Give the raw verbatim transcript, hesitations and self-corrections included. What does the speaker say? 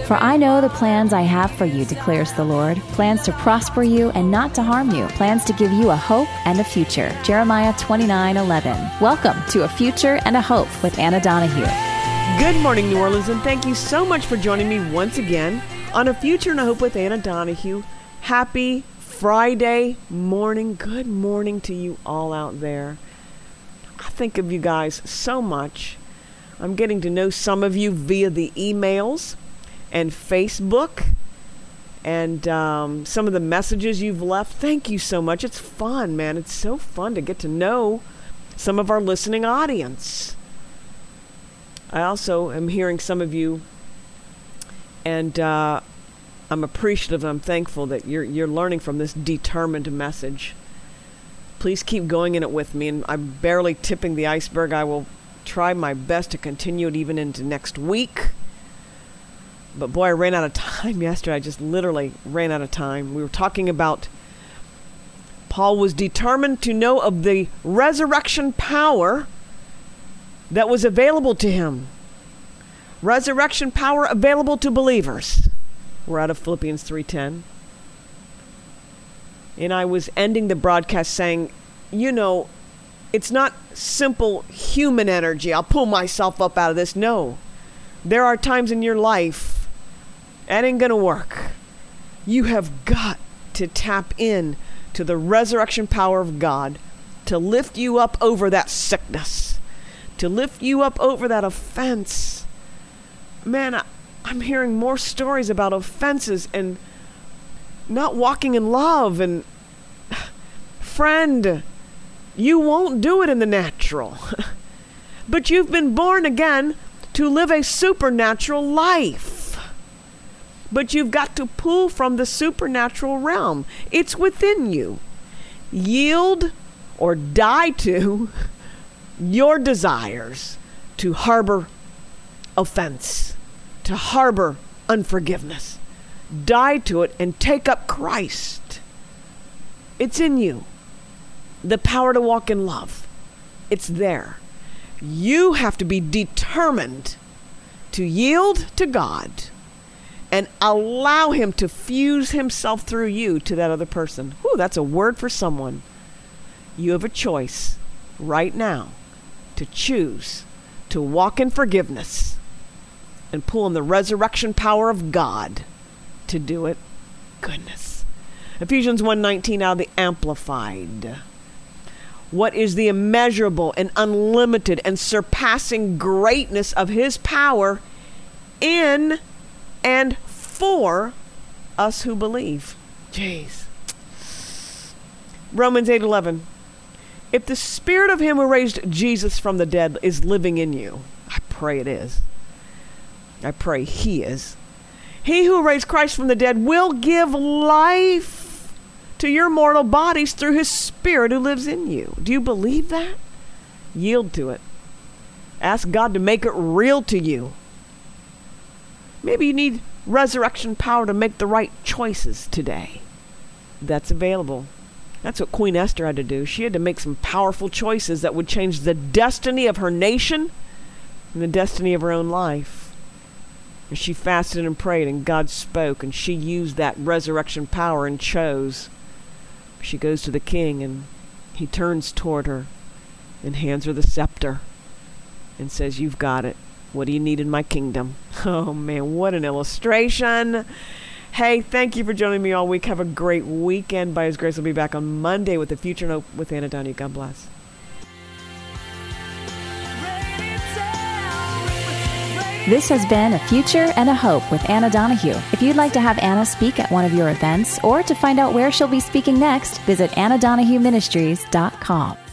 For I know the plans I have for you, declares the Lord, plans to prosper you and not to harm you, plans to give you a hope and a future. Jeremiah twenty-nine eleven. Welcome to A Future and a Hope with Anna Donahue. Good morning, New Orleans, and thank you so much for joining me once again on A Future and a Hope with Anna Donahue. Happy Friday morning. Good morning to you all out there. I think of you guys so much. I'm getting to know some of you via the emails and Facebook and um, some of the messages you've left. Thank you so much. It's fun, man. It's so fun to get to know some of our listening audience. I also am hearing some of you, and uh, I'm appreciative. I'm thankful that you're you're learning from this determined message. Please keep going in it with me, and I'm barely tipping the iceberg. I will try my best to continue it even into next week. But boy, I ran out of time yesterday. I just literally ran out of time. We were talking about Paul was determined to know of the resurrection power that was available to him. Resurrection power available to believers. We're out of Philippians three ten. And I was ending the broadcast saying, you know, it's not simple human energy. I'll pull myself up out of this. No. There are times in your life that ain't going to work. You have got to tap in to the resurrection power of God to lift you up over that sickness, to lift you up over that offense. Man, I, I'm hearing more stories about offenses and not walking in love. And friend, you won't do it in the natural. But you've been born again to live a supernatural life. But you've got to pull from the supernatural realm. It's within you. Yield or die to your desires to harbor offense, to harbor unforgiveness. Die to it and take up Christ. It's in you. The power to walk in love. It's there. You have to be determined to yield to God and allow him to fuse himself through you to that other person. Whew, that's a word for someone. You have a choice right now to choose to walk in forgiveness and pull on the resurrection power of God to do it. Goodness. Ephesians one nineteen out of the Amplified. What is the immeasurable and unlimited and surpassing greatness of his power in and for us who believe? Jeez. Romans eight eleven. If the spirit of him who raised Jesus from the dead is living in you, I pray it is. I pray he is. He who raised Christ from the dead will give life to your mortal bodies through his spirit who lives in you. Do you believe that? Yield to it. Ask God to make it real to you. Maybe you need resurrection power to make the right choices today. That's available. That's what Queen Esther had to do. She had to make some powerful choices that would change the destiny of her nation and the destiny of her own life. And she fasted and prayed, and God spoke, and she used that resurrection power and chose. She goes to the king, and he turns toward her and hands her the scepter and says, "You've got it. What do you need in my kingdom?" Oh, man, what an illustration. Hey, thank you for joining me all week. Have a great weekend. By his grace, we'll be back on Monday with The Future and Hope with Anna Donahue. God bless. This has been A Future and a Hope with Anna Donahue. If you'd like to have Anna speak at one of your events or to find out where she'll be speaking next, visit anna donahue ministries dot com.